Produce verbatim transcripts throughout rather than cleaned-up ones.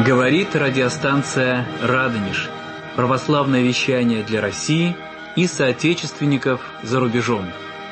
Говорит радиостанция «Радонеж». Православное вещание для России и соотечественников за рубежом.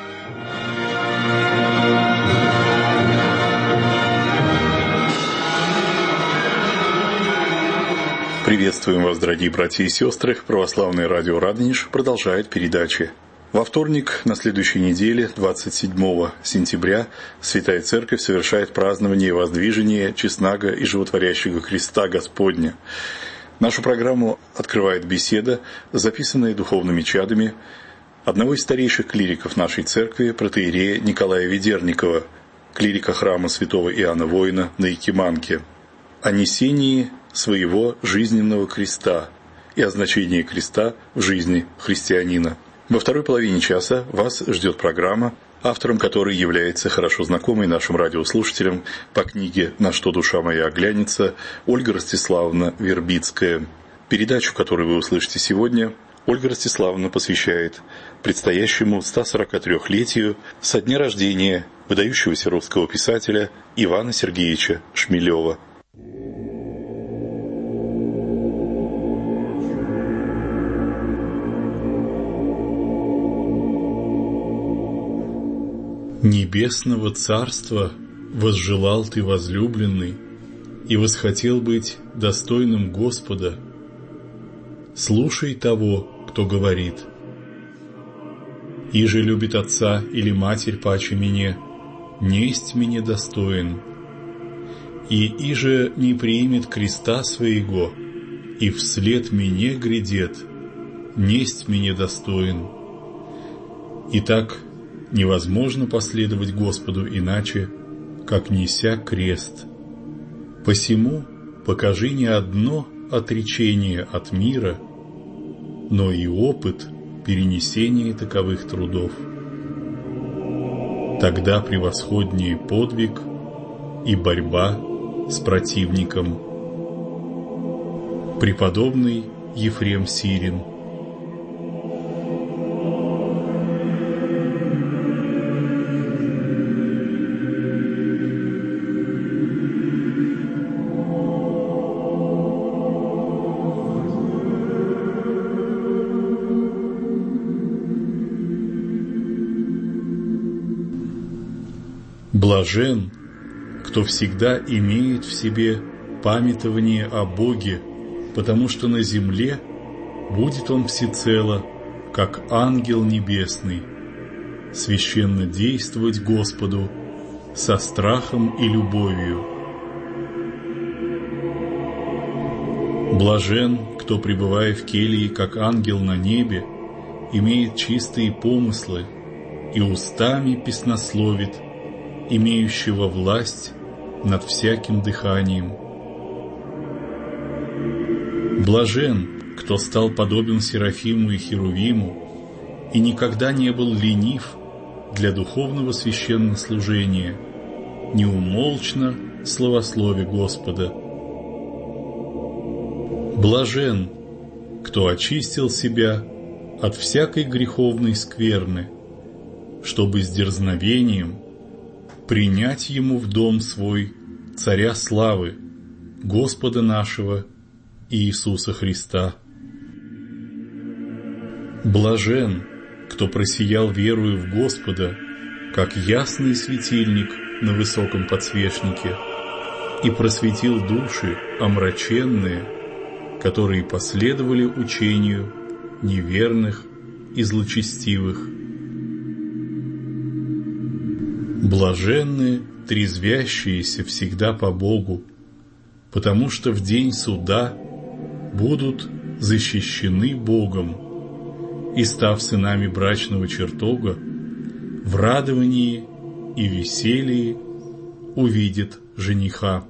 Приветствуем вас, дорогие братья и сестры. Православное радио «Радонеж» продолжает передачи. Во вторник на следующей неделе, двадцать седьмого сентября, Святая Церковь совершает празднование воздвижения честного и животворящего креста Господня. Нашу программу открывает беседа, записанная духовными чадами одного из старейших клириков нашей церкви, протоиерея Николая Ведерникова, клирика храма святого Иоанна Воина на Якиманке, о несении своего жизненного креста и о значении креста в жизни христианина. Во второй половине часа вас ждет программа, автором которой является хорошо знакомый нашим радиослушателям по книге «На что душа моя оглянется» Ольга Ростиславовна Вербицкая. Передачу, которую вы услышите сегодня, Ольга Ростиславовна посвящает предстоящему сто сорок трёхлетию со дня рождения выдающегося русского писателя Ивана Сергеевича Шмелева. Небесного царства возжелал ты, возлюбленный, и восхотел быть достойным Господа. Слушай того, кто говорит: «Иже любит отца или матерь паче мне, несть мне достоин, и иже не примет креста своего, и вслед мне грядет, несть мне достоин». Итак, невозможно последовать Господу иначе, как неся крест. Посему покажи не одно отречение от мира, но и опыт перенесения таковых трудов. Тогда превосходнее подвиг и борьба с противником. Преподобный Ефрем Сирин. Блажен, кто всегда имеет в себе памятование о Боге, потому что на земле будет он всецело, как ангел небесный, священно действовать Господу со страхом и любовью. Блажен, кто, пребывая в келье, как ангел на небе, имеет чистые помыслы и устами песнословит, имеющего власть над всяким дыханием. Блажен, кто стал подобен Серафиму и Херувиму и никогда не был ленив для духовного священнослужения, неумолчно славословя Господа. Блажен, кто очистил себя от всякой греховной скверны, чтобы с дерзновением принять ему в дом свой Царя славы, Господа нашего Иисуса Христа. Блажен, кто просиял верою в Господа, как ясный светильник на высоком подсвечнике, и просветил души омраченные, которые последовали учению неверных и злочестивых. Блаженны трезвящиеся всегда по Богу, потому что в день суда будут защищены Богом, и, став сынами брачного чертога, в радовании и веселье увидят жениха.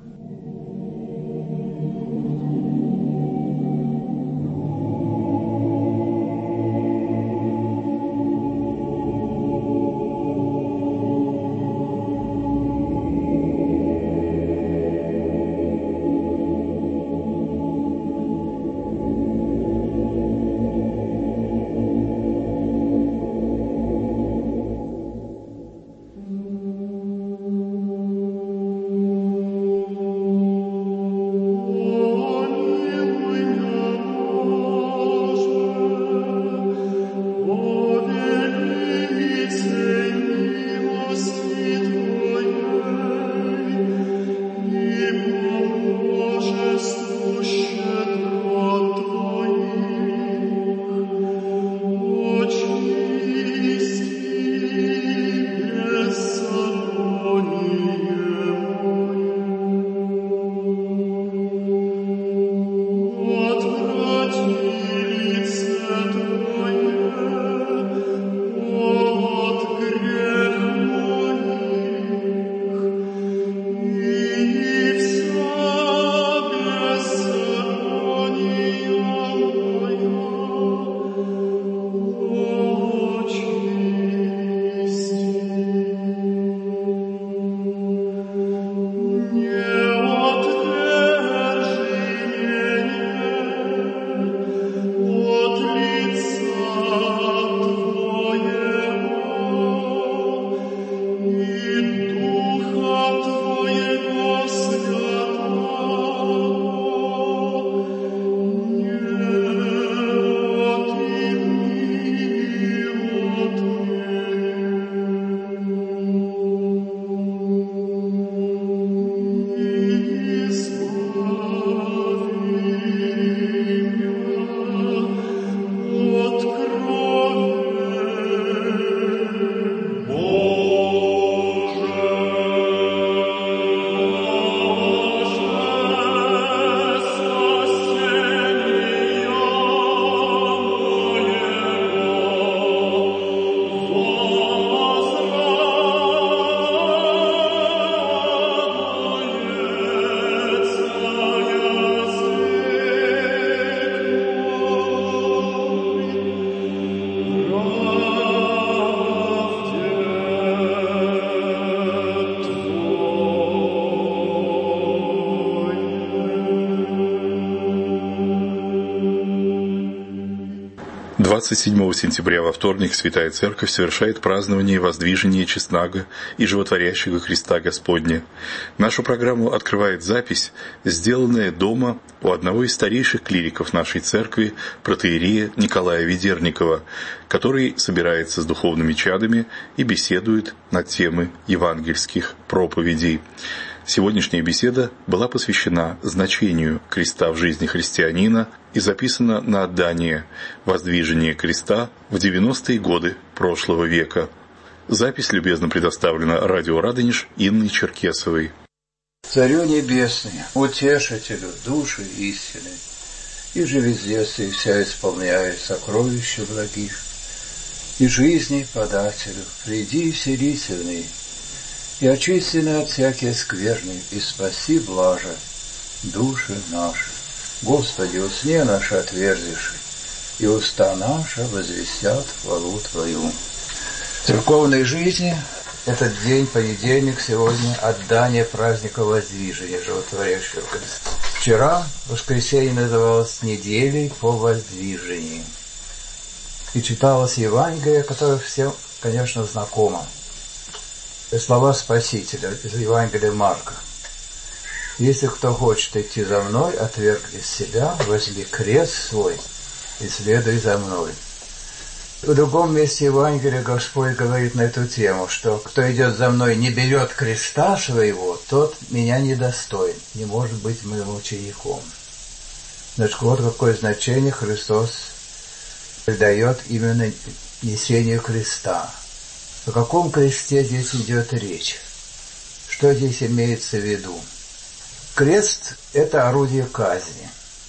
двадцать седьмого сентября во вторник Святая Церковь совершает празднование воздвижения честного и животворящего Христа Господня. Нашу программу открывает запись, сделанная дома у одного из старейших клириков нашей церкви, протоиерея Николая Ведерникова, который собирается с духовными чадами и беседует на темы евангельских проповедей. Сегодняшняя беседа была посвящена значению креста в жизни христианина и записана на отдание воздвижения креста в девяностые годы прошлого века. Запись любезно предоставлена радио «Радонеж» Инной Черкесовой. Царю небесный, утешителю души истины, и же везде и вся исполняет сокровища благих, и жизни подателю, приди вселительный, и очистины от всякие скверны, и спаси блаже души наши. Господи, усне наши отверзиши, и уста наши возвестят хвалу Твою. В церковной жизни этот день, понедельник, сегодня отдание праздника воздвижения животворящего Христа. Вчера воскресенье называлось неделей по воздвижению. И читалось Евангелие, которое всем, конечно, знакомо. И слова Спасителя из Евангелия Марка. «Если кто хочет идти за мной, отвергни себя, возьми крест свой и следуй за мной». В другом месте Евангелия Господь говорит на эту тему, что кто идет за мной, не берет креста своего, тот меня недостоин, не может быть моим учеником. Значит, вот какое значение Христос придает именно несению креста. О каком кресте здесь идет речь? Что здесь имеется в виду? Крест – это орудие казни.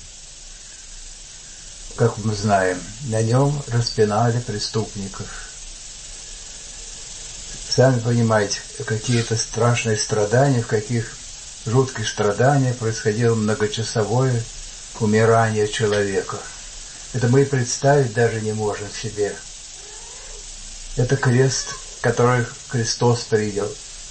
Как мы знаем, на нем распинали преступников. Сами понимаете, какие-то страшные страдания, в каких жутких страданиях происходило многочасовое умирание человека. Это мы и представить даже не можем себе. Это крест, который Христос принял.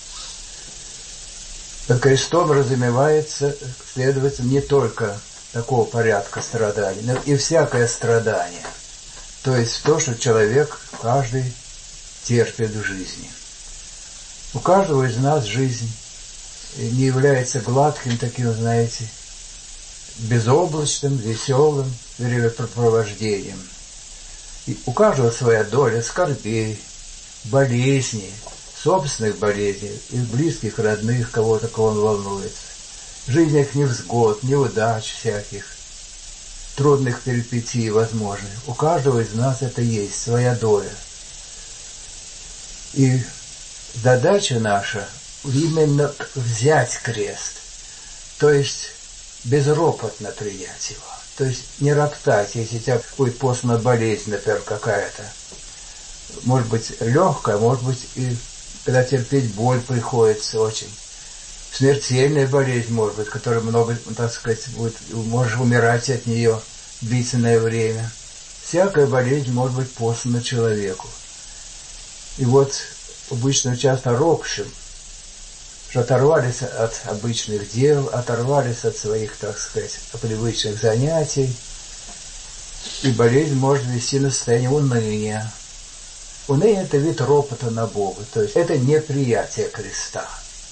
Под крестом разумевается, следовательно, не только такого порядка страданий, но и всякое страдание. То есть то, что человек каждый терпит в жизни. У каждого из нас жизнь не является гладким таким, знаете, безоблачным, веселым времяпрепровождением. И у каждого своя доля скорбей, болезней, собственных болезней, и близких, родных, кого-то, кого он волнуется. Жизненных невзгод, неудач всяких, трудных перипетий возможных. У каждого из нас это есть, своя доля. И задача наша именно взять крест, то есть безропотно принять его. То есть не роптать, если у тебя будет постная болезнь, например, какая-то. Может быть, легкая, может быть, и когда терпеть боль приходится очень. Смертельная болезнь, может быть, которая много, так сказать, будет, можешь умирать от нее длительное время. Всякая болезнь может быть послана человеку. И вот обычно часто ропщим, что оторвались от обычных дел, оторвались от своих, так сказать, привычных занятий, и болезнь может вести на состояние уныния. Уныние – это вид ропота на Бога, то есть это неприятие креста,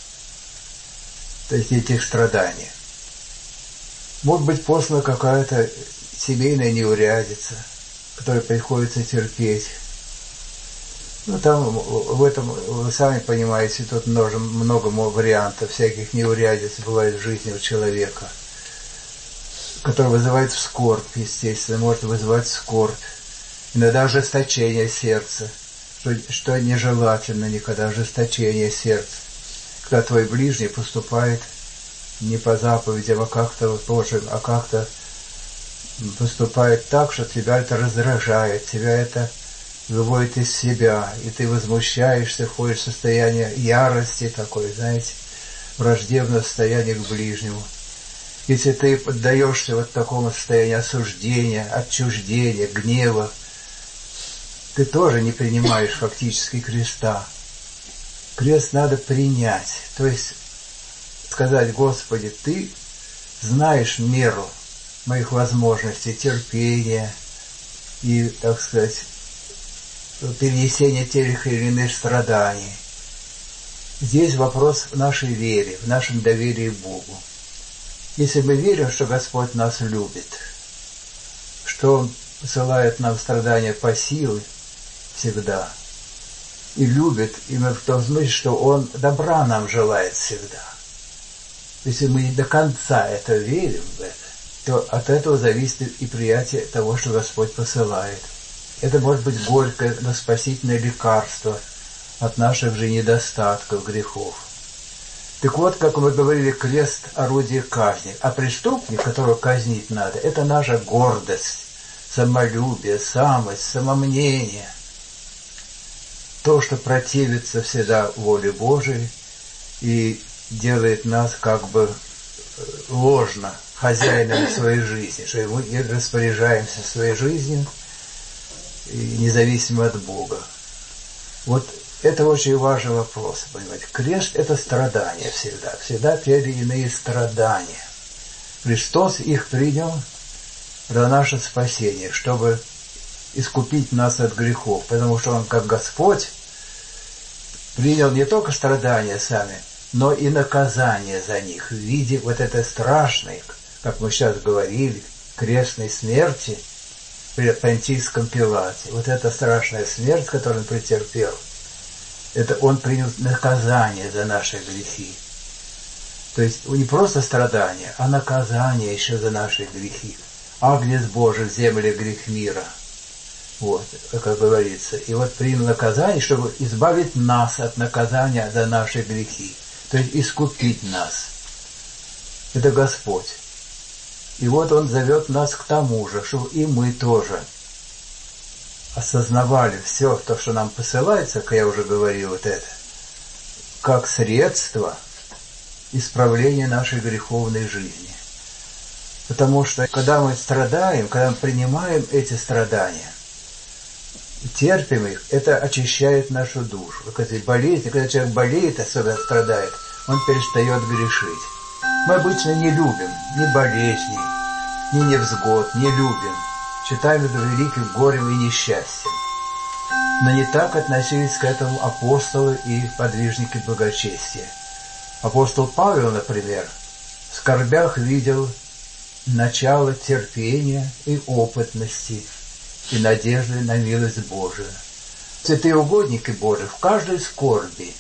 то есть этих страданий. Может быть послана какая-то семейная неурядица, которую приходится терпеть. Ну, там, в этом, вы сами понимаете, тут много, много вариантов всяких неурядиц бывает в жизни у человека, который вызывает скорбь, естественно, может вызывать скорбь. Иногда ожесточение сердца, что, что нежелательно никогда, ожесточение сердца. Когда твой ближний поступает не по заповедям, а как-то Божьим, а как-то поступает так, что тебя это раздражает, тебя это выводит из себя, и ты возмущаешься, входишь в состояние ярости такой, знаете, враждебное состояние к ближнему. Если ты поддаешься вот такому состоянию осуждения, отчуждения, гнева, ты тоже не принимаешь фактически креста. Крест надо принять, то есть сказать: Господи, Ты знаешь меру моих возможностей, терпения, и, так сказать, перенесение тех или иных страданий. Здесь вопрос в нашей вере, в нашем доверии к Богу. Если мы верим, что Господь нас любит, что Он посылает нам страдания по силе всегда, и любит, и мы в том смысле, что Он добра нам желает всегда. Если мы не до конца это верим в это, то от этого зависит и приятие того, что Господь посылает. Это может быть горькое, но спасительное лекарство от наших же недостатков, грехов. Так вот, как мы говорили, крест – орудие казни. А преступник, которого казнить надо, это наша гордость, самолюбие, самость, самомнение. То, что противится всегда воле Божией и делает нас как бы ложно хозяином своей жизни, что мы не распоряжаемся своей жизнью, независимо от Бога. Вот это очень важный вопрос, понимаете. Крест – это страдания всегда, всегда те или иные страдания. Христос их принял для нашего спасения, чтобы искупить нас от грехов, потому что Он, как Господь, принял не только страдания сами, но и наказание за них в виде вот этой страшной, как мы сейчас говорили, крестной смерти при Понтийском Пилате. Вот эта страшная смерть, которую Он претерпел, это Он принял наказание за наши грехи. То есть не просто страдания, а наказание еще за наши грехи. Агнец Божий в земле грех мира. Вот, как говорится. И вот принял наказание, чтобы избавить нас от наказания за наши грехи. То есть искупить нас. Это Господь. И вот Он зовет нас к тому же, чтобы и мы тоже осознавали все то, что нам посылается, как я уже говорил, вот это, как средство исправления нашей греховной жизни. Потому что, когда мы страдаем, когда мы принимаем эти страдания, терпим их, это очищает нашу душу. Как эти болезни, когда человек болеет, особенно страдает, он перестает грешить. Мы обычно не любим ни болезней, ни невзгод, не любим. Считаем это великим горем и несчастьем. Но не так относились к этому апостолы и подвижники благочестия. Апостол Павел, например, в скорбях видел начало терпения и опытности и надежды на милость Божию. Святые угодники Божии в каждой скорби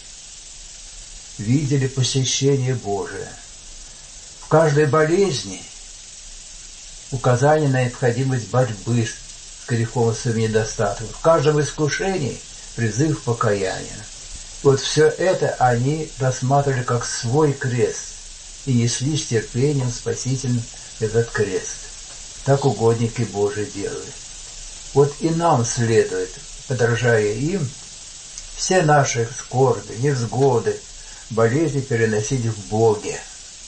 видели посещение Божие. В каждой болезни указание на необходимость борьбы с грехом и своим недостатком. В каждом искушении призыв к покаянию. Вот все это они рассматривали как свой крест и несли с терпением спасительным этот крест. Так угодники Божии делают. Вот и нам следует, подражая им, все наши скорби, невзгоды, болезни переносить в Боге.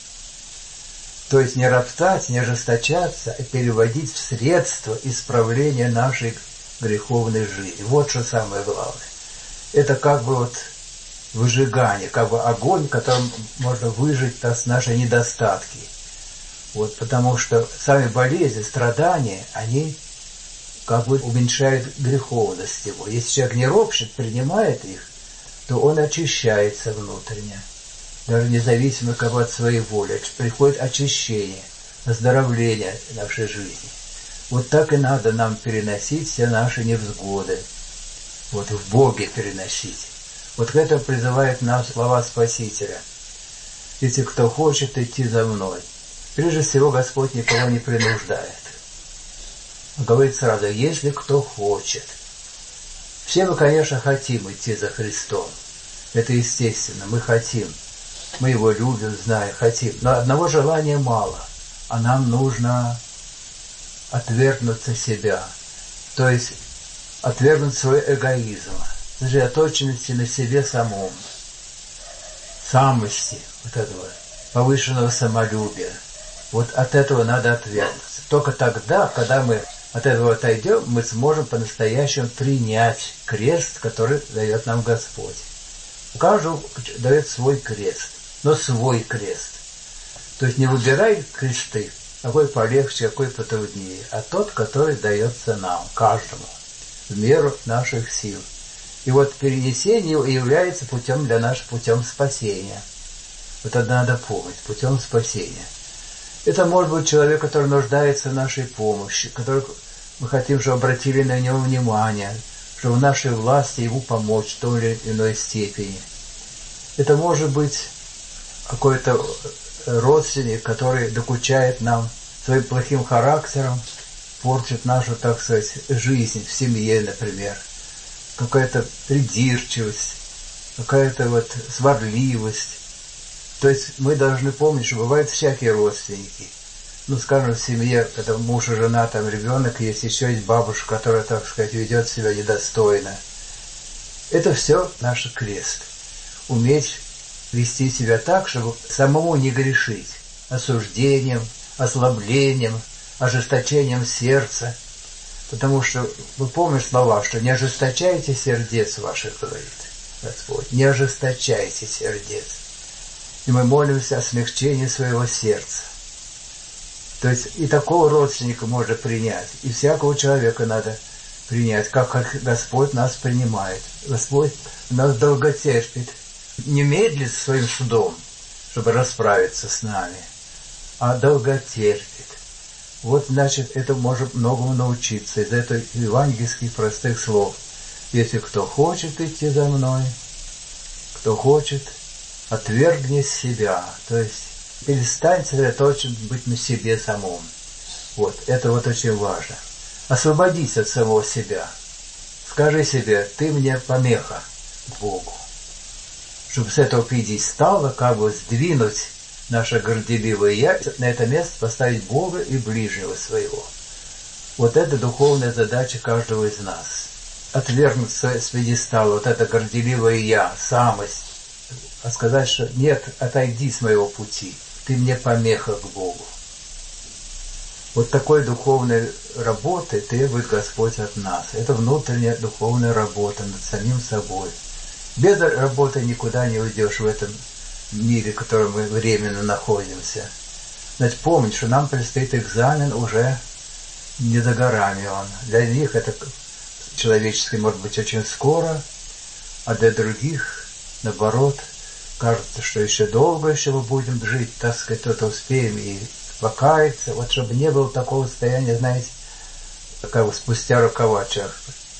То есть не роптать, не ожесточаться, а переводить в средства исправления нашей греховной жизни. Вот что самое главное. Это как бы вот выжигание, как бы огонь, которым можно выжечь нас наши недостатки. Вот, потому что сами болезни, страдания, они как бы уменьшают греховность его. Если человек не ропщет, принимает их, то он очищается внутренне. Даже независимо как бы от своей воли. Приходит очищение, оздоровление нашей жизни. Вот так и надо нам переносить все наши невзгоды. Вот в Боге переносить. Вот к этому призывает нас слова Спасителя. Если кто хочет идти за мной. Прежде всего Господь никого не принуждает. Он говорит сразу, если кто хочет. Все мы, конечно, хотим идти за Христом. Это естественно, мы хотим. Мы Его любим, знаем, хотим. Но одного желания мало. А нам нужно отвергнуться себя. То есть отвергнуть свой эгоизм. Сосредоточенности на себе самом. Самости, вот этого повышенного самолюбия. Вот от этого надо отвергнуться. Только тогда, когда мы от этого отойдем, мы сможем по-настоящему принять крест, который дает нам Господь. Каждому дает свой крест, но свой крест. То есть не выбирай кресты какой полегче, какой потруднее, а тот, который дается нам, каждому, в меру наших сил. И вот перенесение является путем для нас, путем спасения. Вот это надо помнить, путем спасения. Это может быть человек, который нуждается в нашей помощи, который мы хотим, чтобы обратили на него внимание, что в нашей власти ему помочь в той или иной степени. Это может быть какой-то родственник, который докучает нам своим плохим характером, портит нашу, так сказать, жизнь в семье, например. Какая-то придирчивость, какая-то вот сварливость. То есть мы должны помнить, что бывают всякие родственники. Ну, скажем, в семье, когда муж и жена, там ребенок есть, еще есть бабушка, которая, так сказать, ведет себя недостойно. Это все наш крест. Уметь вести себя так, чтобы самому не грешить осуждением, ослаблением, ожесточением сердца. Потому что вы помните слова, что не ожесточайте сердец ваших, говорит Господь, не ожесточайте сердец. И мы молимся о смягчении своего сердца. То есть и такого родственника можно принять, и всякого человека надо принять, как Господь нас принимает. Господь нас долготерпит, не медлит своим судом, чтобы расправиться с нами, а долготерпит. Вот, значит, это может многому научиться из этих евангельских простых слов. Если кто хочет идти за мной, кто хочет, отвергни себя, то есть перестань сосредоточен быть на себе самом. Вот, это вот очень важно. Освободись от самого себя. Скажи себе, ты мне помеха к Богу. Чтобы с этого пьедестала как бы сдвинуть наше горделивое «я», на это место поставить Бога и ближнего своего. Вот это духовная задача каждого из нас. Отвергнуть с пьедестала вот это горделивое «я», самость, а сказать, что нет, отойди с моего пути, ты мне помеха к Богу. Вот такой духовной работы требует Господь от нас. Это внутренняя духовная работа над самим собой. Без работы никуда не уйдешь в этом мире, в котором мы временно находимся. Значит, помнить, что нам предстоит экзамен уже не за горами он. Для них это человеческий может быть очень скоро, а для других, наоборот, кажется, что еще долго еще мы будем жить, так сказать, то-то успеем и покаяться. Вот чтобы не было такого состояния, знаете, как бы спустя рукава человек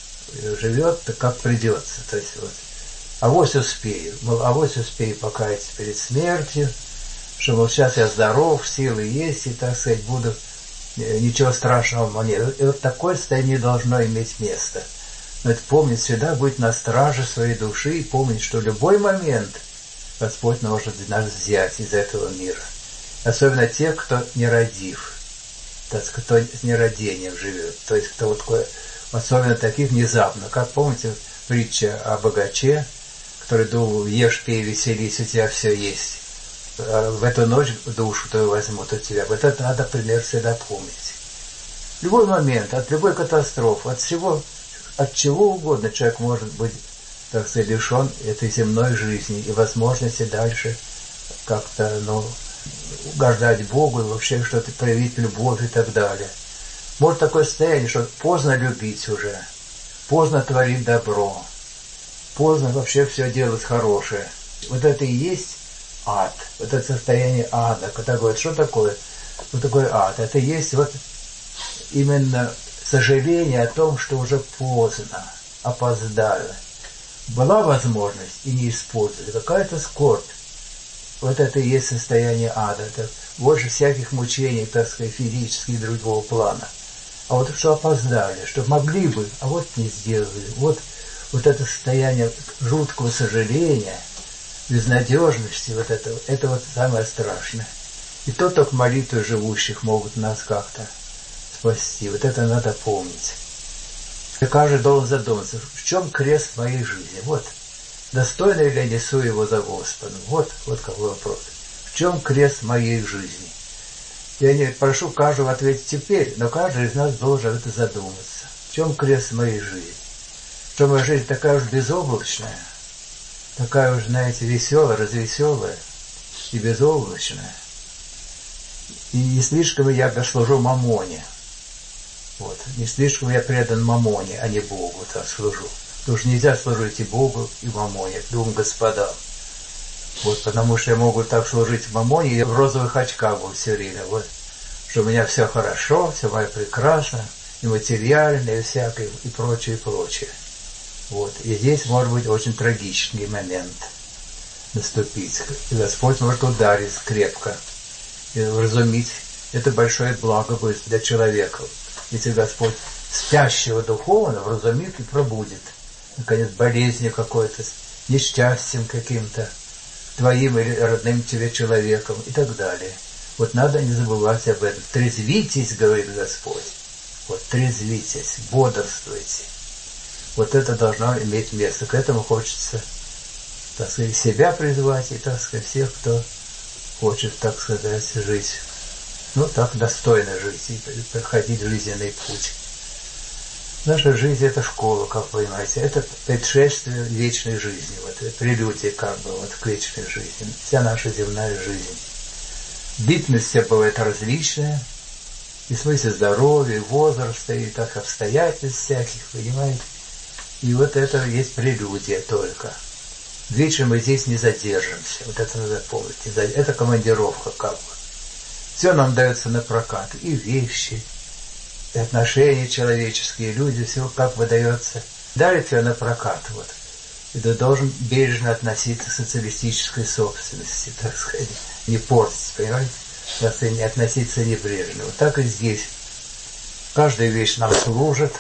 живет, так как придется. То есть вот, авось успею, мол, авось успею покаяться перед смертью, что, мол, сейчас я здоров, силы есть, и, так сказать, буду, ничего страшного мне. И вот такое состояние должно иметь место. Но это помнить всегда, быть на страже своей души и помнить, что в любой момент Господь может нас взять из этого мира. Особенно те, кто нерадив, так сказать, кто с нерадением живет. То есть, кто вот такой, особенно таких внезапно. Как помните притча о богаче, который думал, ешь, пей, веселись, у тебя все есть. А в эту ночь душу твою возьмут от тебя. Вот это надо, например, всегда помнить. В любой момент, от любой катастрофы, от всего, от чего угодно человек может быть, так сказать, лишен этой земной жизни и возможности дальше как-то, ну, угождать Богу и вообще что-то проявить любовь и так далее. Может такое состояние, что поздно любить уже, поздно творить добро, поздно вообще все делать хорошее. Вот это и есть ад, вот это состояние ада. Когда говорят, что такое, вот такой ад, это и есть вот именно сожаление о том, что уже поздно, опоздали. Была возможность и не использовали, какая-то скорбь. Вот это и есть состояние ада. Это больше всяких мучений, так сказать, физических и другого плана. А вот что опоздали, что могли бы, а вот не сделали. Вот, вот это состояние жуткого сожаления, безнадежности, вот это, это вот самое страшное. И то только молитвы живущих могут нас как-то спасти. Вот это надо помнить. И каждый должен задуматься, в чем крест моей жизни. Вот. Достойно ли я несу его за Господом? Вот, вот какой вопрос. В чем крест моей жизни? Я не прошу каждого ответить теперь, но каждый из нас должен это задуматься. В чем крест моей жизни? Что моя жизнь такая уж безоблачная, такая уж, знаете, веселая, развеселая и безоблачная? И не слишком я служу мамоне. Вот. Не слишком я предан мамоне, а не Богу так служу. Потому что нельзя служить и Богу, и мамоне, двум господам. Вот, потому что я могу так служить мамоне, я в розовых очках был все время. Вот, что у меня все хорошо, все мое прекрасно, и материально, и всякое, и прочее, и прочее. Вот. И здесь может быть очень трагичный момент наступить. И Господь может ударить крепко и вразумить. Это большое благо будет для человека. Если Господь спящего духовно вразумит и пробудит. Наконец, болезнью какой-то, несчастьем каким-то, твоим или родным тебе человеком и так далее. Вот надо не забывать об этом. Трезвитесь, говорит Господь. Вот трезвитесь, бодрствуйте. Вот это должно иметь место. К этому хочется, так сказать, себя призвать и, так сказать, всех, кто хочет, так сказать, жить. Ну, так достойно жить и проходить жизненный путь. Наша жизнь – это школа, как вы понимаете. Это предшествие вечной жизни. Вот, это прелюдия, как бы, вот, к вечной жизни. Вся наша земная жизнь. Длительность вся бывает различная. И в смысле здоровья, и возраста, и так обстоятельств всяких, понимаете. И вот это есть прелюдия только. Вечно мы здесь не задержимся. Вот это надо помнить. Это командировка, как бы. Все нам дается на прокат. И вещи, и отношения человеческие, люди, все как бы дается. Дарит все на прокат. Вот. И ты должен бережно относиться к социалистической собственности, так сказать. Не портить, понимаете? Так сказать, не относиться небрежно. Вот так и здесь. Каждая вещь нам служит.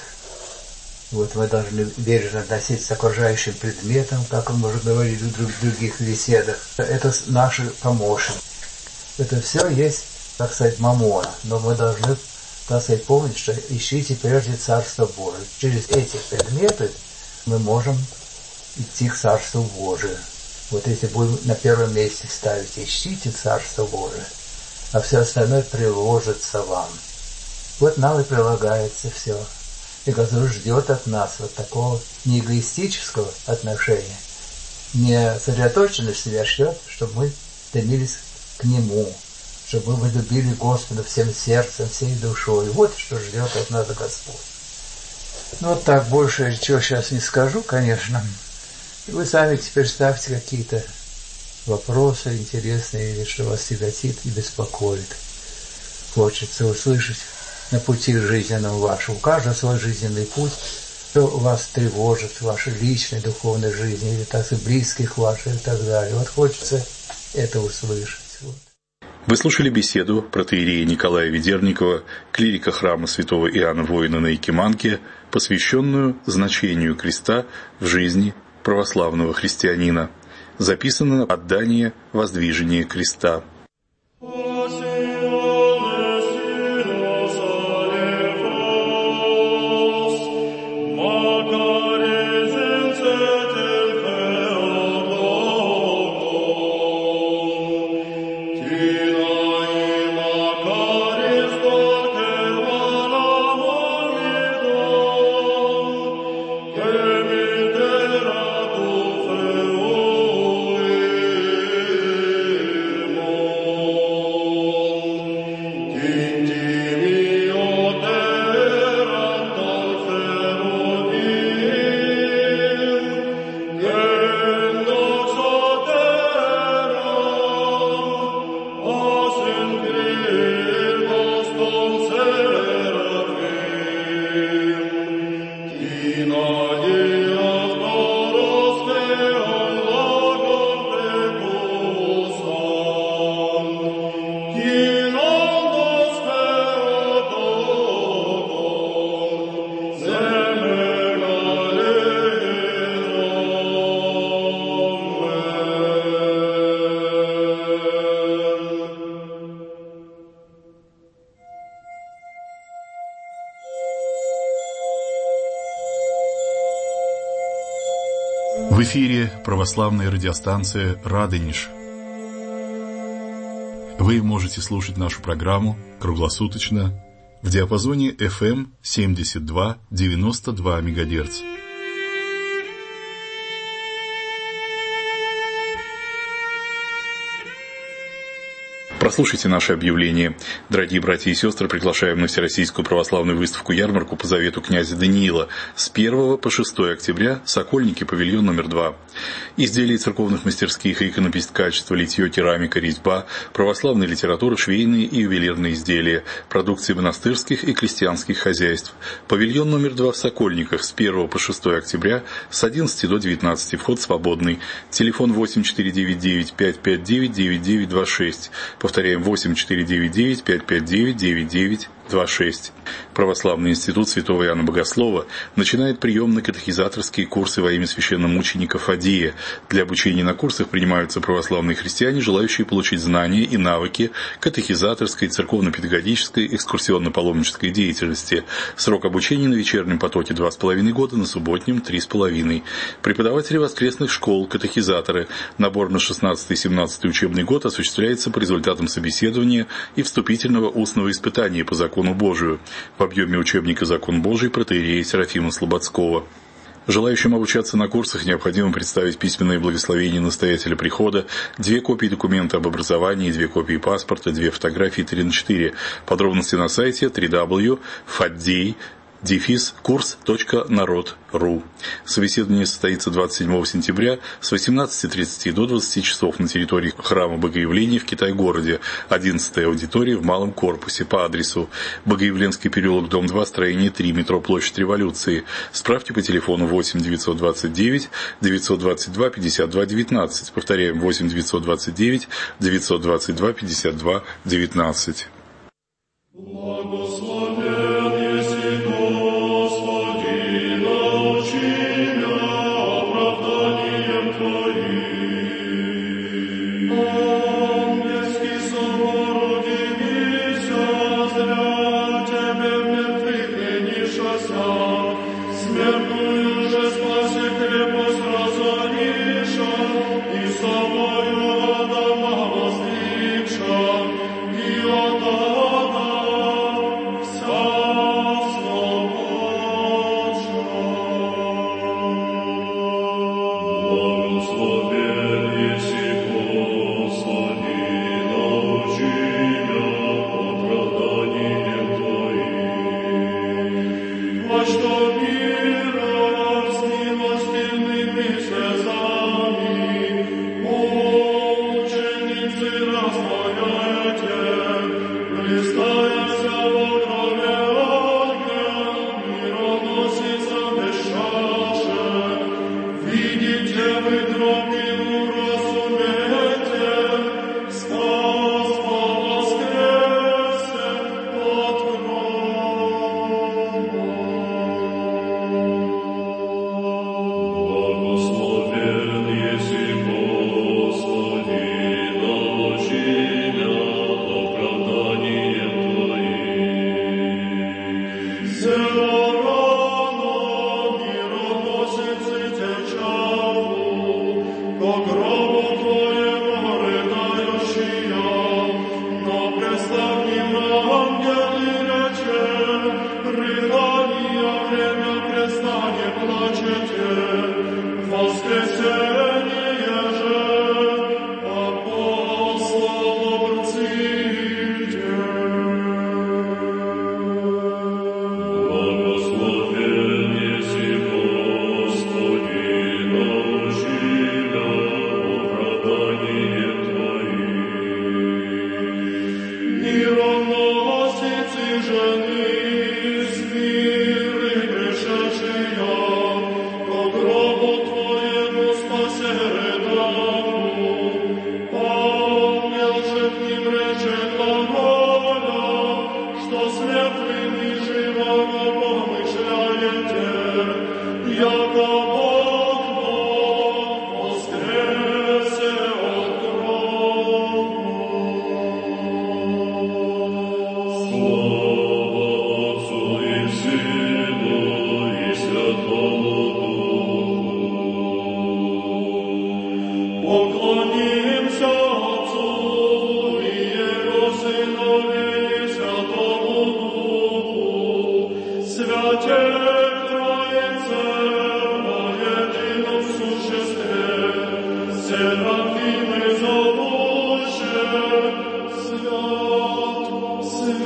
Вот мы должны бережно относиться к окружающим предметам, как мы уже говорили в других беседах. Это наши помощники. Это все есть, так сказать, мамона. Но мы должны, так сказать, помнить, что ищите прежде Царство Божие. Через эти предметы мы можем идти к Царству Божию. Вот если будем на первом месте ставить, ищите Царство Божие, а все остальное приложится вам. Вот нам и прилагается все. И Господь ждет от нас вот такого не эгоистического отношения, не сосредоточенного в себя, ждет, чтобы мы стремились к Нему, чтобы мы любили Господа всем сердцем, всей душой. Вот что ждет от нас Господь. Ну вот так, больше чего сейчас не скажу, конечно. И вы сами теперь ставьте какие-то вопросы интересные, или что вас тяготит и беспокоит. Хочется услышать на пути жизненном вашем. У каждого свой жизненный путь, что вас тревожит в вашей личной духовной жизни, или так сказать, близких ваших и так далее. Вот хочется это услышать. Вот. Вы слушали беседу протоиерея Николая Ведерникова, клирика храма святого Иоанна Воина на Якиманке, посвященную значению креста в жизни православного христианина. Записано «Отдание воздвижения креста». В эфире православная радиостанция «Радонеж». Вы можете слушать нашу программу круглосуточно в диапазоне эф эм семьдесят два девяносто два мегагерца. Прослушайте наше объявление. Дорогие братья и сестры, приглашаем на Всероссийскую православную выставку-ярмарку по завету князя Даниила с первого по шестое октября, Сокольники, павильон номер два. Изделия церковных мастерских и иконопись-ткачества, литье, керамика, резьба, православная литература, швейные и ювелирные изделия, продукции монастырских и крестьянских хозяйств. Павильон номер два в Сокольниках с первого по шестое октября с одиннадцати до девятнадцати. Вход свободный. Телефон восемь четыре девять девять пять пять девять девять девять два шесть. Повторяем, восемь четыре девять девять пять пять девять девять девять два шесть. Православный институт святого Иоанна Богослова начинает приемно-катехизаторские курсы во имя священномученика Фадея. Для обучения на курсах принимаются православные христиане, желающие получить знания и навыки катехизаторской, церковно-педагогической, экскурсионно-паломнической деятельности. Срок обучения на вечернем потоке два с половиной года, на субботнем три с половиной. Преподаватели воскресных школ, катехизаторы. Набор на шестнадцатый-семнадцатый учебный год осуществляется по результатам собеседования и вступительного устного испытания по закону Божию в объеме учебника «Закон Божий» протоиерея Серафима Слободского. Желающим обучаться на курсах необходимо представить письменное благословение настоятеля прихода, две копии документа об образовании, две копии паспорта, две фотографии три на четыре. Подробности на сайте дабл ю дабл ю дабл ю точка фаддей дефис курс точка народ точка ру. Собеседование состоится двадцать седьмого сентября с восемнадцати тридцати до двадцати часов на территории храма Богоявления в Китай-городе, одиннадцатая аудитория в малом корпусе по адресу Богоявленский переулок, дом два, строение три, метро Площадь Революции. Справки по телефону восемь девятьсот двадцать девять девятьсот двадцать два пятьдесят два девятнадцать. Повторяем, восемь девятьсот двадцать девять девятьсот двадцать два пятьдесят два девятнадцать. Господи, научи меня оправданием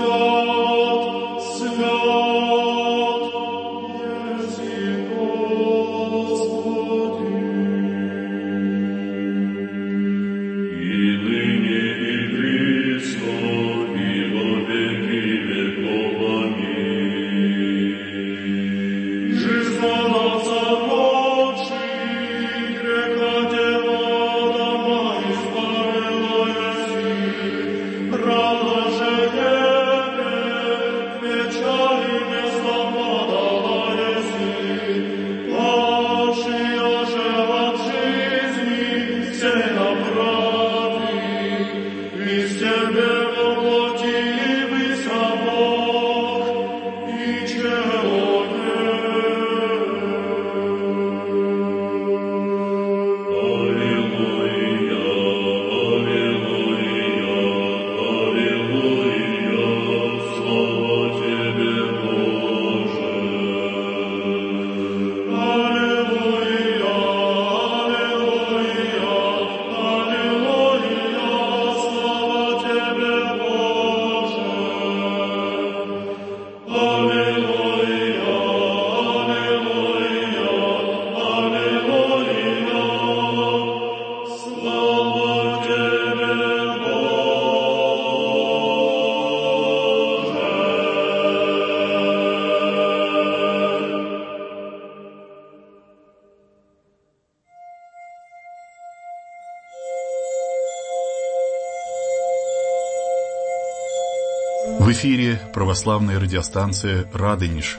В эфире православная радиостанция «Радонеж».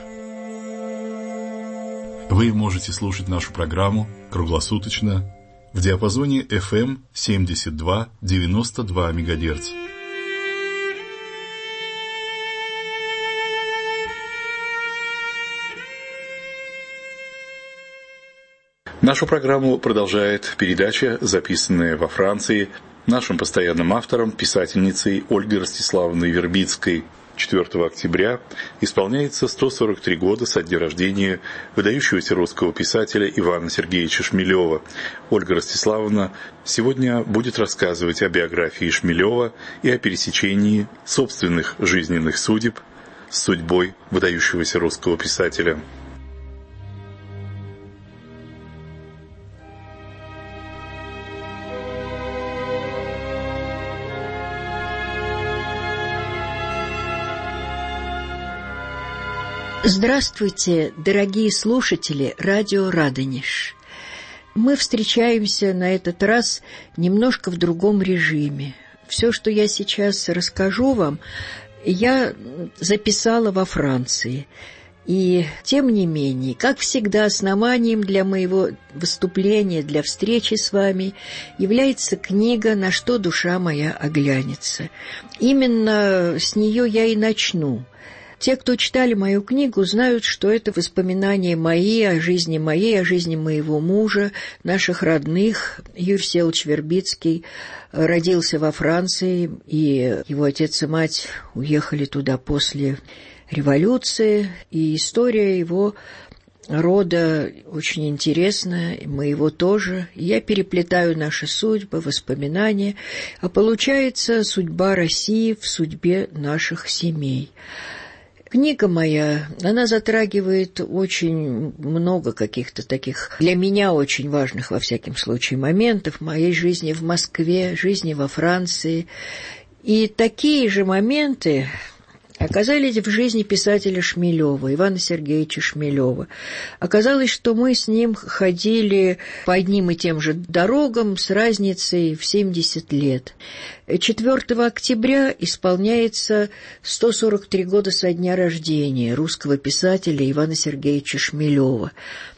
Вы можете слушать нашу программу круглосуточно в диапазоне эф эм семьдесят два девяносто два мегагерца. Нашу программу продолжает передача, записанная во Франции нашим постоянным автором, писательницей Ольгой Ростиславовной Вербицкой. четвёртого октября исполняется сто сорок три года со дня рождения выдающегося русского писателя Ивана Сергеевича Шмелева. Ольга Ростиславовна сегодня будет рассказывать о биографии Шмелева и о пересечении собственных жизненных судеб с судьбой выдающегося русского писателя. Здравствуйте, дорогие слушатели радио «Радонеж». Мы встречаемся на этот раз немножко в другом режиме. Все, что я сейчас расскажу вам, я записала во Франции. И, тем не менее, как всегда, основанием для моего выступления, для встречи с вами является книга «На что душа моя оглянется». Именно с нее я и начну. Те, кто читали мою книгу, знают, что это воспоминания мои о жизни моей, о жизни моего мужа, наших родных. Юрий Всеволодович Вербицкий родился во Франции, и его отец и мать уехали туда после революции, и история его рода очень интересная, моего тоже. Я переплетаю наши судьбы, воспоминания, а получается судьба России в судьбе наших семей. Книга моя, она затрагивает очень много каких-то таких для меня очень важных, во всяком случае, моментов моей жизни в Москве, жизни во Франции. И такие же моменты оказались в жизни писателя Шмелева, Ивана Сергеевича Шмелева. Оказалось, что мы с ним ходили по одним и тем же дорогам с разницей в семьдесят лет. четвёртого октября исполняется сто сорок три года со дня рождения русского писателя Ивана Сергеевича Шмелева.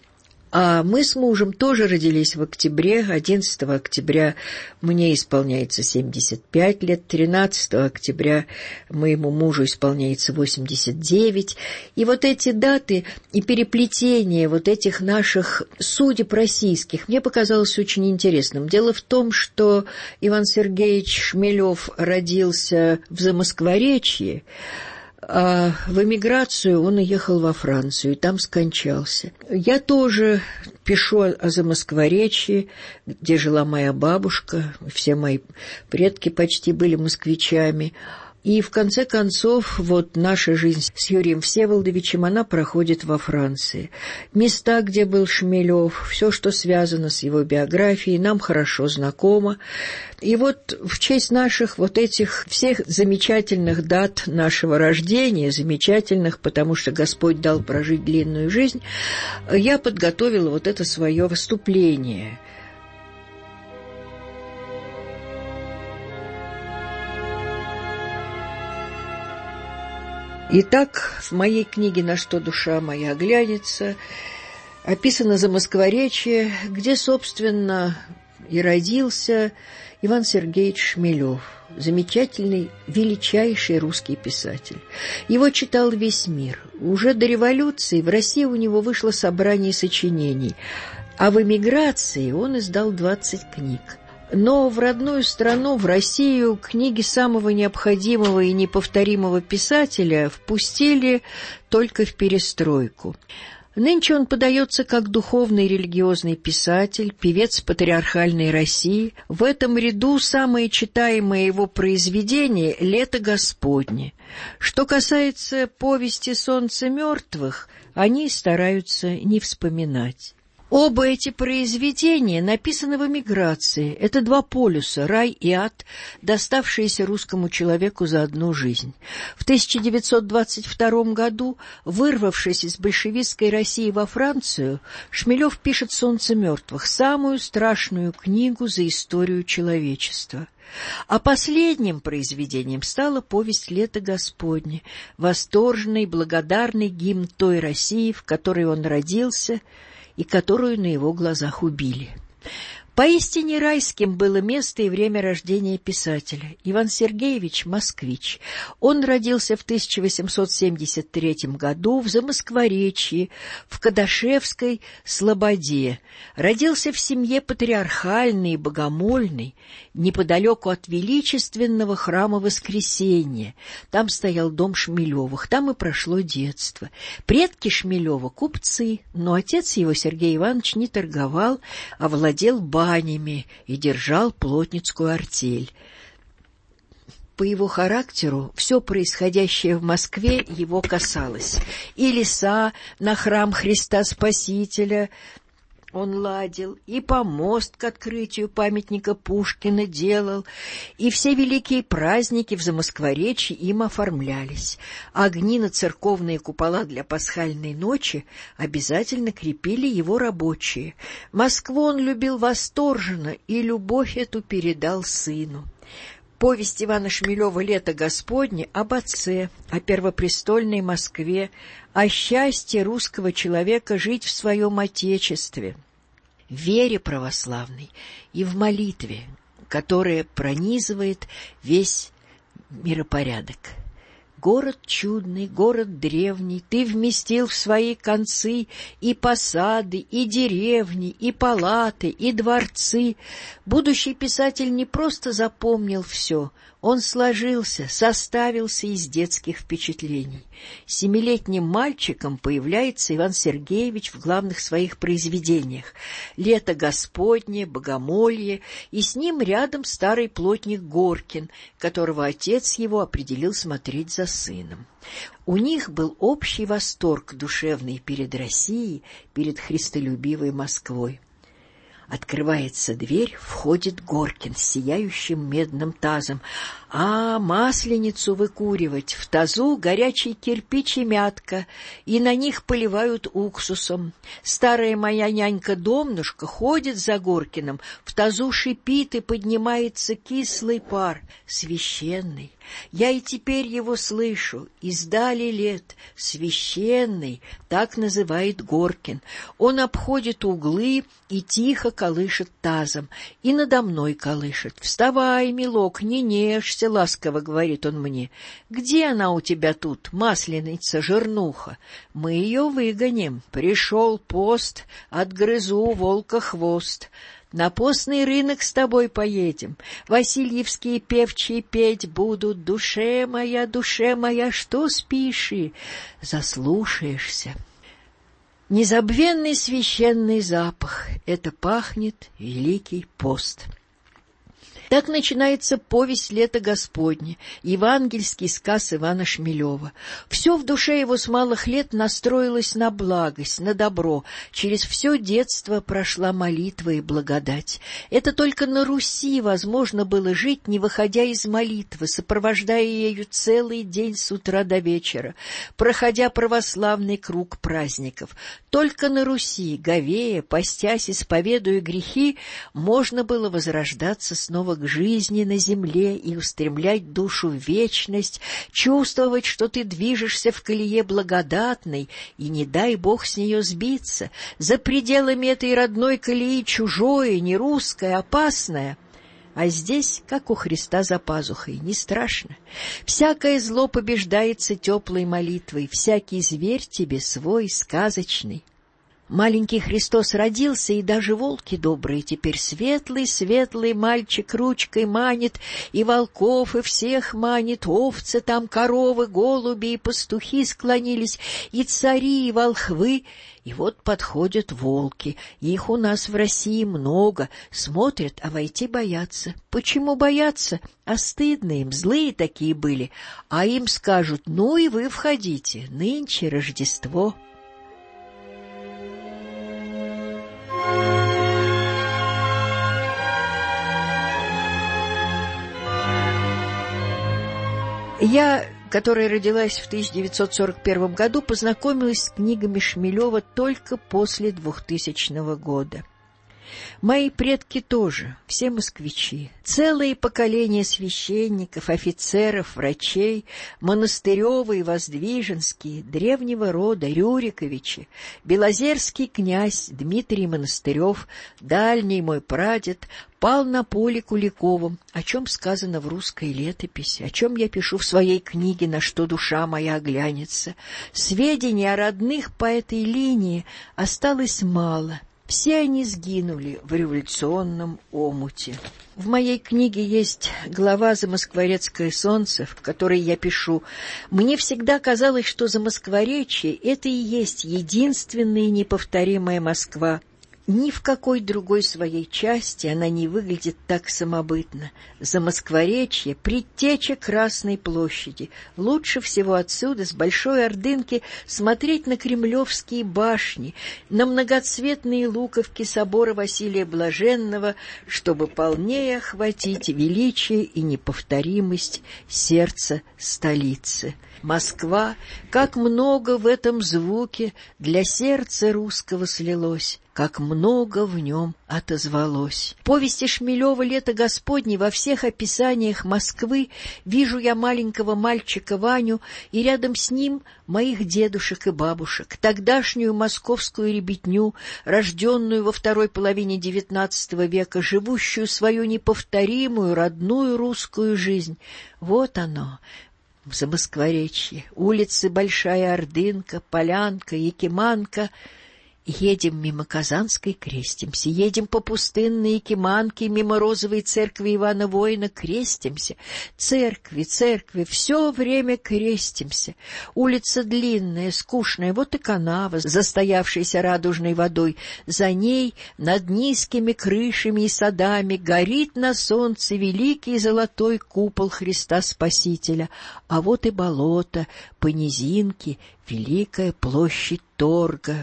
А мы с мужем тоже родились в октябре. одиннадцатого октября мне исполняется семьдесят пять лет, тринадцатого октября моему мужу исполняется восемьдесят девять. И вот эти даты и переплетение вот этих наших судеб российских мне показалось очень интересным. Дело в том, что Иван Сергеевич Шмелев родился в Замоскворечье, а в эмиграцию он уехал во Францию, и там скончался. Я тоже пишу о Замоскворечье, где жила моя бабушка, все мои предки почти были москвичами. И в конце концов, вот наша жизнь с Юрием Всеволодовичем, она проходит во Франции. Места, где был Шмелев, все, что связано с его биографией, нам хорошо знакомо. И вот в честь наших вот этих всех замечательных дат нашего рождения, замечательных, потому что Господь дал прожить длинную жизнь, я подготовила вот это свое выступление. Итак, в моей книге «На что душа моя оглянется» описано замоскворечье, где, собственно, и родился Иван Сергеевич Шмелев, замечательный, величайший русский писатель. Его читал весь мир. Уже до революции в России у него вышло собрание сочинений, а в эмиграции он издал двадцать книг. Но в родную страну, в Россию, книги самого необходимого и неповторимого писателя впустили только в перестройку. Нынче он подается как духовный и религиозный писатель, певец патриархальной России. В этом ряду самое читаемое его произведение «Лето Господне». Что касается повести «Солнце мертвых», они стараются не вспоминать. Оба эти произведения написаны в эмиграции. Это два полюса, рай и ад, доставшиеся русскому человеку за одну жизнь. В тысяча девятьсот двадцать втором году, вырвавшись из большевистской России во Францию, Шмелев пишет «Солнце мертвых», самую страшную книгу за историю человечества. А последним произведением стала повесть «Лето Господне», восторженный, благодарный гимн той России, в которой он родился и которую на его глазах убили. Поистине райским было место и время рождения писателя. Иван Сергеевич – москвич. Он родился в тысяча восемьсот семьдесят третьем году в Замоскворечье, в Кадашевской слободе. Родился в семье патриархальной и богомольной, неподалеку от величественного храма Воскресения. Там стоял дом Шмелевых, там и прошло детство. Предки Шмелева – купцы, но отец его, Сергей Иванович, не торговал, а владел баней и держал плотницкую артель. По его характеру все происходящее в Москве его касалось. И леса на храм Христа Спасителя он ладил, и помост к открытию памятника Пушкина делал, и все великие праздники в Замоскворечье им оформлялись. Огни на церковные купола для пасхальной ночи обязательно крепили его рабочие. Москву он любил восторженно, и любовь эту передал сыну. Повесть Ивана Шмелева «Лето Господне» об отце, о первопрестольной Москве, о счастье русского человека жить в своем Отечестве, в вере православной и в молитве, которая пронизывает весь миропорядок. Город чудный, город древний, ты вместил в свои концы и посады, и деревни, и палаты, и дворцы. Будущий писатель не просто запомнил все, он сложился, составился из детских впечатлений. Семилетним мальчиком появляется Иван Сергеевич в главных своих произведениях «Лето Господне», «Богомолье», и с ним рядом старый плотник Горкин, которого отец его определил смотреть за сыном. У них был общий восторг душевный перед Россией, перед христолюбивой Москвой. Открывается дверь, входит Горкин с сияющим медным тазом. А, масленицу выкуривать, в тазу горячий кирпич и мятка, и на них поливают уксусом. Старая моя нянька Домнушка ходит за Горкиным, в тазу шипит и поднимается кислый пар, священный. Я и теперь его слышу, издали лет, священный, так называет Горкин. Он обходит углы и тихо колышет тазом, и надо мной колышет. «Вставай, милок, не нежься», — ласково говорит он мне. «Где она у тебя тут, масленица жирнуха? Мы ее выгоним. Пришел пост, отгрызу волка хвост. На постный рынок с тобой поедем. Васильевские певчие петь будут. Душе моя, душе моя, что спиши? Заслушаешься». Незабвенный священный запах — это пахнет Великий пост. Так начинается повесть «Лето Господне», евангельский сказ Ивана Шмелева. Все в душе его с малых лет настроилось на благость, на добро. Через все детство прошла молитва и благодать. Это только на Руси возможно было жить, не выходя из молитвы, сопровождая ею целый день с утра до вечера, проходя православный круг праздников. Только на Руси, говея, постясь, исповедуя грехи, можно было возрождаться снова к жизни на земле и устремлять душу в вечность, чувствовать, что ты движешься в колее благодатной, и не дай Бог с нее сбиться. За пределами этой родной колеи чужое, нерусское, опасное. А здесь, как у Христа за пазухой, не страшно. Всякое зло побеждается теплой молитвой, всякий зверь тебе свой, сказочный. Маленький Христос родился, и даже волки добрые теперь светлый-светлый мальчик ручкой манит, и волков, и всех манит, овцы там, коровы, голуби и пастухи склонились, и цари, и волхвы. И вот подходят волки, их у нас в России много, смотрят, а войти боятся. Почему боятся? А стыдно им, злые такие были, а им скажут: ну и вы входите, нынче Рождество. Я, которая родилась в тысяча девятьсот сорок первом году, познакомилась с книгами Шмелева только после двухтысячного года. Мои предки тоже, все москвичи. Целые поколения священников, офицеров, врачей, Монастыревы и Воздвиженские, древнего рода, Рюриковичи, Белозерский князь Дмитрий Монастырев, дальний мой прадед, пал на поле Куликовом, о чем сказано в русской летописи, о чем я пишу в своей книге «На что душа моя оглянется». Сведений о родных по этой линии осталось мало. Все они сгинули в революционном омуте. В моей книге есть глава «Замоскворецкое солнце», в которой я пишу: «Мне всегда казалось, что Замоскворечье — это и есть единственная и неповторимая Москва. Ни в какой другой своей части она не выглядит так самобытно. Замоскворечье — предтеча Красной площади. Лучше всего отсюда, с Большой Ордынки, смотреть на кремлевские башни, на многоцветные луковки собора Василия Блаженного, чтобы полнее охватить величие и неповторимость сердца столицы. Москва, как много в этом звуке для сердца русского слилось, как много в нем отозвалось». В повести Шмелева «Лето Господне» во всех описаниях Москвы вижу я маленького мальчика Ваню и рядом с ним моих дедушек и бабушек, тогдашнюю московскую ребятню, рожденную во второй половине девятнадцатого века, живущую свою неповторимую родную русскую жизнь. Вот оно, в Замоскворечье, улицы Большая Ордынка, Полянка, Якиманка. Едем мимо Казанской, крестимся, едем по пустынной Якиманке, мимо розовой церкви Ивана Воина, крестимся, церкви, церкви, все время крестимся. Улица длинная, скучная, вот и канава, застоявшаяся радужной водой. За ней, над низкими крышами и садами, горит на солнце великий золотой купол Христа Спасителя. А вот и болото, по низинке, великая площадь торга.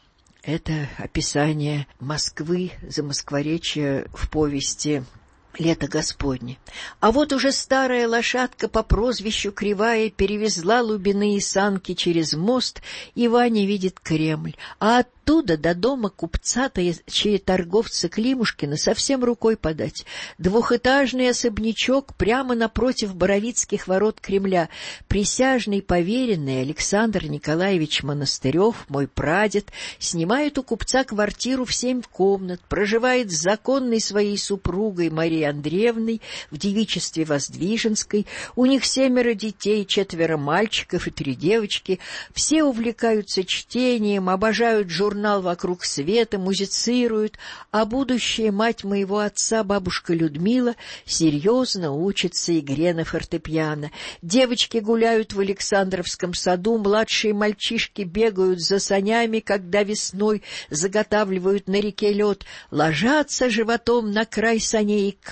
Это описание Москвы, Замоскворечья в повести «Лето Господне». А вот уже старая лошадка по прозвищу Кривая перевезла лубяные санки через мост, и Ваня видит Кремль, а оттуда до дома купца-то, чьи торговца Климушкина, совсем рукой подать. Двухэтажный особнячок прямо напротив Боровицких ворот Кремля. Присяжный поверенный Александр Николаевич Монастырев, мой прадед, снимает у купца квартиру в семь комнат, проживает с законной своей супругой Марией Андреевной в девичестве Воздвиженской. У них семеро детей, четверо мальчиков и три девочки. Все увлекаются чтением, обожают журналы, журнал «Вокруг света», музицируют, а будущая мать моего отца, бабушка Людмила, серьезно учится игре на фортепиано. Девочки гуляют в Александровском саду, младшие мальчишки бегают за санями, когда весной заготавливают на реке лед, ложатся животом на край саней и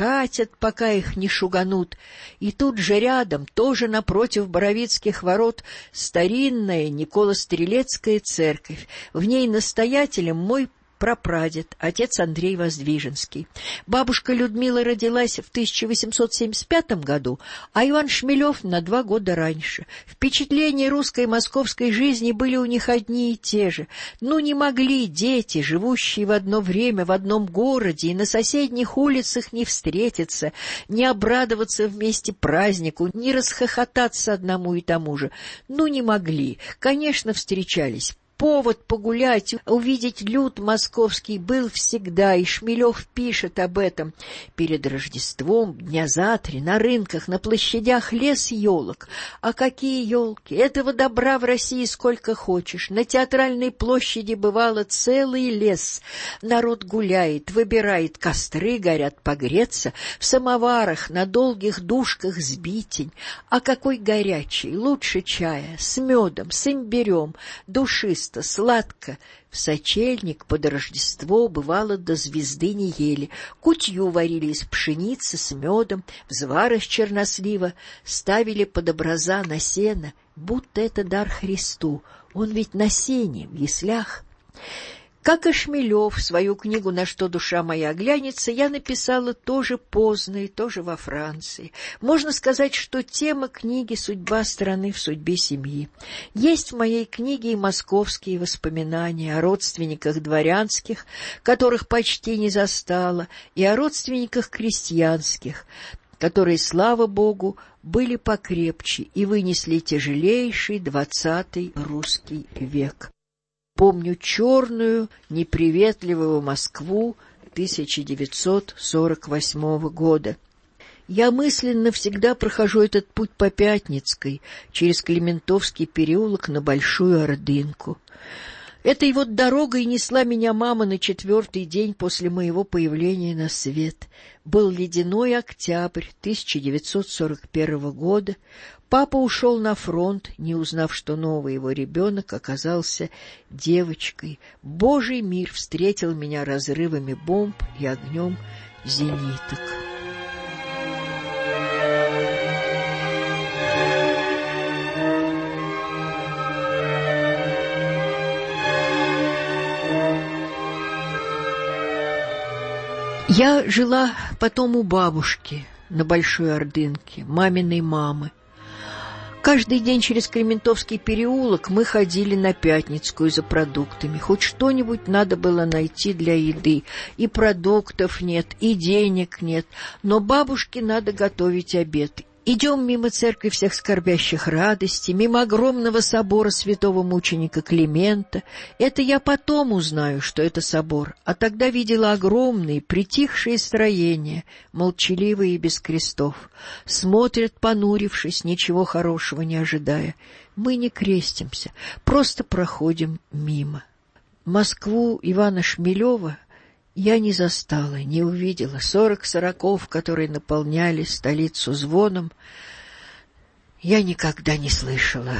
катят, пока их не шуганут. И тут же рядом, тоже напротив Боровицких ворот, старинная Николо-Стрелецкая церковь. В ней настоятелем мой прапрадед, отец Андрей Воздвиженский. Бабушка Людмила родилась в тысяча восемьсот семьдесят пятом году, а Иван Шмелев на два года раньше. Впечатления русской и московской жизни были у них одни и те же. Ну, не могли дети, живущие в одно время в одном городе и на соседних улицах, не встретиться, не обрадоваться вместе празднику, не расхохотаться одному и тому же. Ну, не могли. Конечно, встречались. Повод погулять, увидеть люд московский был всегда, и Шмелев пишет об этом. Перед Рождеством, дня за три, на рынках, на площадях лес елок. А какие елки? Этого добра в России сколько хочешь. На Театральной площади бывало целый лес. Народ гуляет, выбирает, костры горят, погреться, в самоварах, на долгих душках сбитень. А какой горячий, лучше чая, с медом, с имбирем, душисто, сладко. В сочельник под Рождество, бывало, до звезды не ели. Кутью варили из пшеницы с медом, взвар из чернослива, ставили под образа на сено, будто это дар Христу. Он ведь на сене, в яслях. Как и Шмелев, свою книгу «На что душа моя оглянется» я написала тоже поздно и тоже во Франции. Можно сказать, что тема книги — судьба страны в судьбе семьи. Есть в моей книге и московские воспоминания о родственниках дворянских, которых почти не застала, и о родственниках крестьянских, которые, слава Богу, были покрепче и вынесли тяжелейший двадцатый русский век. Помню черную, неприветливую Москву тысяча девятьсот сорок восьмого года. Я мысленно всегда прохожу этот путь по Пятницкой, через Клементовский переулок на Большую Ордынку. Этой вот дорогой несла меня мама на четвертый день после моего появления на свет. Был ледяной октябрь тысяча девятьсот сорок первого года. Папа ушел на фронт, не узнав, что новый его ребенок оказался девочкой. Божий мир встретил меня разрывами бомб и огнем зениток. Я жила потом у бабушки на Большой Ордынке, маминой мамы. Каждый день через Клементовский переулок мы ходили на Пятницкую за продуктами. Хоть что-нибудь надо было найти для еды. И продуктов нет, и денег нет, но бабушке надо готовить обед. Идем мимо церкви всех скорбящих радостей, мимо огромного собора святого мученика Климента. Это я потом узнаю, что это собор, а тогда видела огромные, притихшие строения, молчаливые и без крестов. Смотрят, понурившись, ничего хорошего не ожидая. Мы не крестимся, просто проходим мимо. Москву Ивана Шмелева я не застала, не увидела. Сорок сороков, которые наполняли столицу звоном, я никогда не слышала.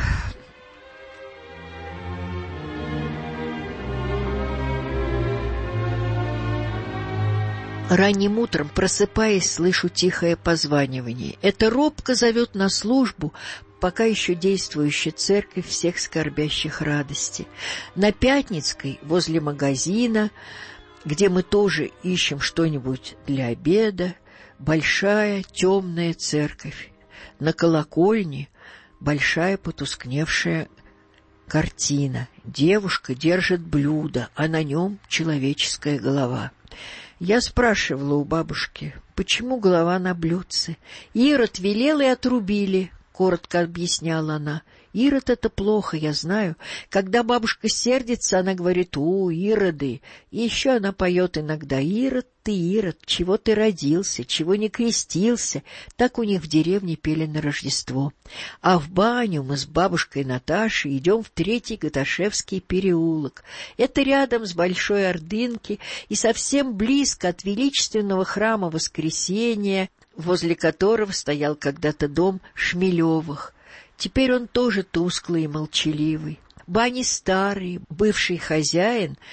Ранним утром, просыпаясь, слышу тихое позванивание. Это робко зовет на службу пока еще действующая церковь всех скорбящих радости. На Пятницкой, возле магазина, где мы тоже ищем что-нибудь для обеда, большая темная церковь. На колокольне большая потускневшая картина. Девушка держит блюдо, а на нем человеческая голова. Я спрашивала у бабушки, почему голова на блюдце. Ирод велел и отрубили, коротко объясняла она. Ирод — это плохо, я знаю. Когда бабушка сердится, она говорит: «У, ироды!» И еще она поет иногда: «Ирод ты, Ирод, чего ты родился, чего не крестился?» Так у них в деревне пели на Рождество. А в баню мы с бабушкой Наташей идем в Третий Гаташевский переулок. Это рядом с Большой Ордынки и совсем близко от величественного храма Воскресения, возле которого стоял когда-то дом Шмелевых. Теперь он тоже тусклый и молчаливый. Бани старый, бывший хозяин,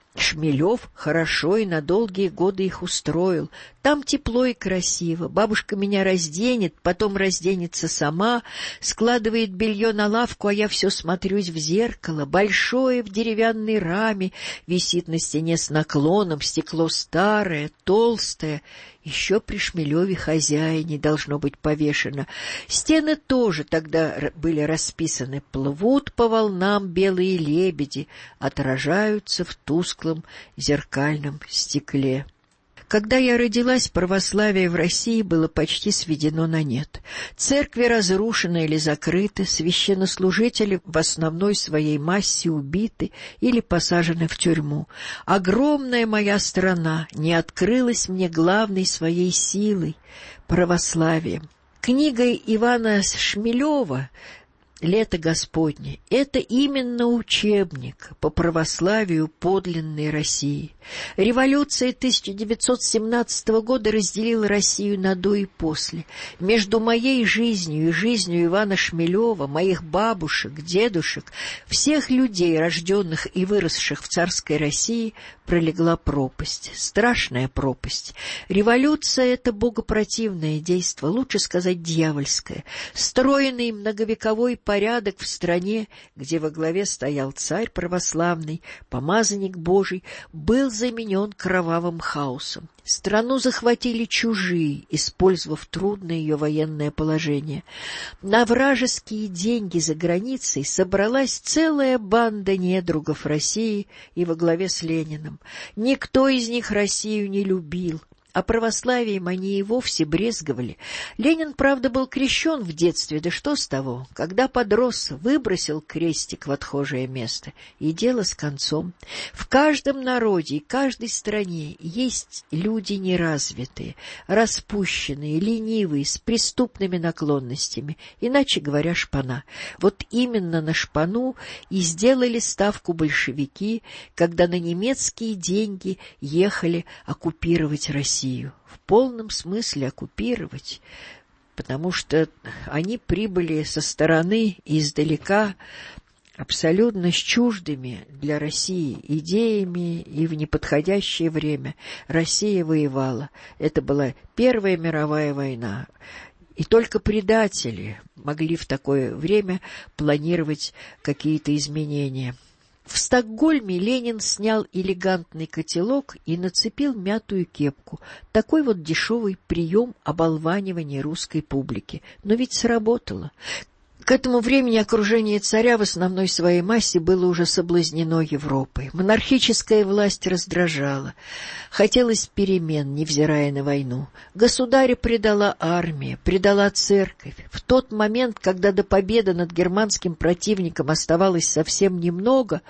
Шмелев хорошо и на долгие годы их устроил. Там тепло и красиво. Бабушка меня разденет, потом разденется сама, складывает белье на лавку, а я все смотрюсь в зеркало. Большое в деревянной раме, висит на стене с наклоном, стекло старое, толстое. Еще при Шмелеве хозяине должно быть повешено. Стены тоже тогда были расписаны. Плывут по волнам белые лебеди, отражаются в тусклом зеркальном стекле. Когда я родилась, православие в России было почти сведено на нет. Церкви разрушены или закрыты, священнослужители в основной своей массе убиты или посажены в тюрьму. Огромная моя страна не открылась мне главной своей силой — православием. Книга Ивана Шмелева «Лето Господне» — это именно учебник по православию подлинной России. Революция тысяча девятьсот семнадцатого года разделила Россию на до и после. Между моей жизнью и жизнью Ивана Шмелева, моих бабушек, дедушек, всех людей, рожденных и выросших в царской России, пролегла пропасть, страшная пропасть. Революция — это богопротивное действо, лучше сказать дьявольское, стройный многовековой порядок в стране, где во главе стоял царь православный, помазанник Божий, был заменен кровавым хаосом. Страну захватили чужие, использовав трудное ее военное положение. На вражеские деньги за границей собралась целая банда недругов России и во главе с Лениным. Никто из них Россию не любил, а православием они и вовсе брезговали. Ленин, правда, был крещен в детстве, да что с того? Когда подрос, выбросил крестик в отхожее место, и дело с концом. В каждом народе и каждой стране есть люди неразвитые, распущенные, ленивые, с преступными наклонностями, иначе говоря, шпана. Вот именно на шпану и сделали ставку большевики, когда на немецкие деньги ехали оккупировать Россию. В полном смысле оккупировать, потому что они прибыли со стороны издалека абсолютно с чуждыми для России идеями, и в неподходящее время Россия воевала. Это была Первая мировая война. И только предатели могли в такое время планировать какие-то изменения. В Стокгольме Ленин снял элегантный котелок и нацепил мятую кепку. Такой вот дешевый прием оболванивания русской публики. Но ведь сработало. К этому времени окружение царя в основной своей массе было уже соблазнено Европой. Монархическая власть раздражала. Хотелось перемен, невзирая на войну. Государя предала армия, предала церковь. В тот момент, когда до победы над германским противником оставалось совсем немного,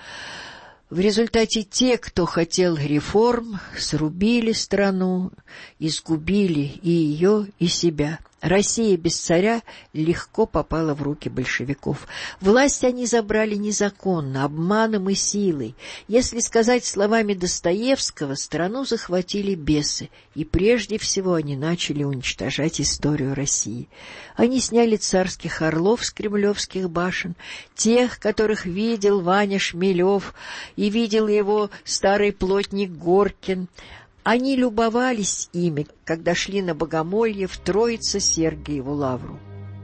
в результате те, кто хотел реформ, срубили страну, изгубили и ее, и себя. Россия без царя легко попала в руки большевиков. Власть они забрали незаконно, обманом и силой. Если сказать словами Достоевского, страну захватили бесы, и прежде всего они начали уничтожать историю России. Они сняли царских орлов с кремлевских башен, тех, которых видел Ваня Шмелев и видел его старый плотник Горкин. Они любовались ими, когда шли на богомолье в Троице-Сергиеву лавру.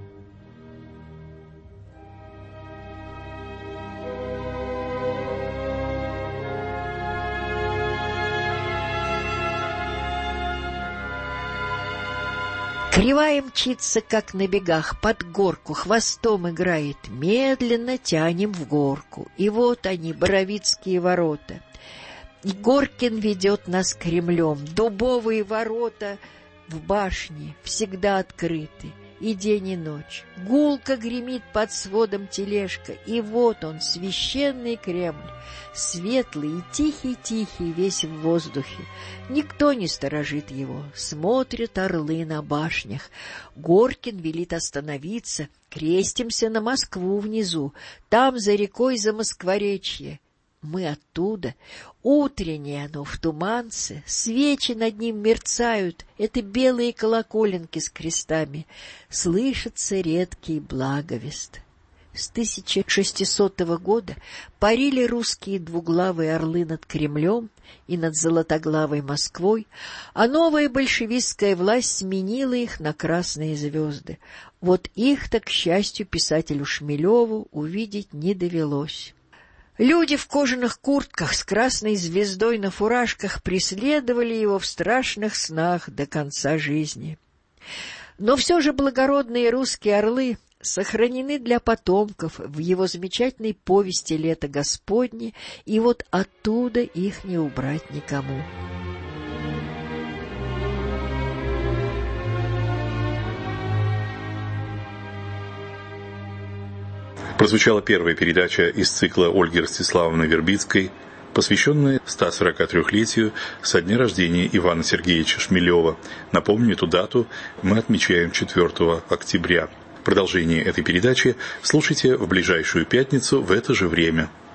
Кривая мчится, как на бегах, под горку, хвостом играет, медленно тянем в горку. И вот они, Боровицкие ворота. И Горкин ведет нас Кремлем. Дубовые ворота в башне всегда открыты, и день, и ночь. Гулко гремит под сводом тележка, и вот он, священный Кремль, светлый и тихий-тихий весь в воздухе. Никто не сторожит его, смотрят орлы на башнях. Горкин велит остановиться, крестимся на Москву внизу, там за рекой Замоскворечье. Мы оттуда. Утреннее оно в туманце, свечи над ним мерцают, это белые колоколенки с крестами. Слышится редкий благовест. С тысяча шестисотого года парили русские двуглавые орлы над Кремлем и над золотоглавой Москвой, а новая большевистская власть сменила их на красные звезды. Вот их-то, к счастью, писателю Шмелеву увидеть не довелось. Люди в кожаных куртках с красной звездой на фуражках преследовали его в страшных снах до конца жизни. Но все же благородные русские орлы сохранены для потомков в его замечательной повести «Лето Господне», и вот оттуда их не убрать никому. Прозвучала первая передача из цикла Ольги Ростиславовны Вербицкой, посвященная ста сорока трёхлетию со дня рождения Ивана Сергеевича Шмелева. Напомню, эту дату мы отмечаем четвёртого октября. Продолжение этой передачи слушайте в ближайшую пятницу в это же время.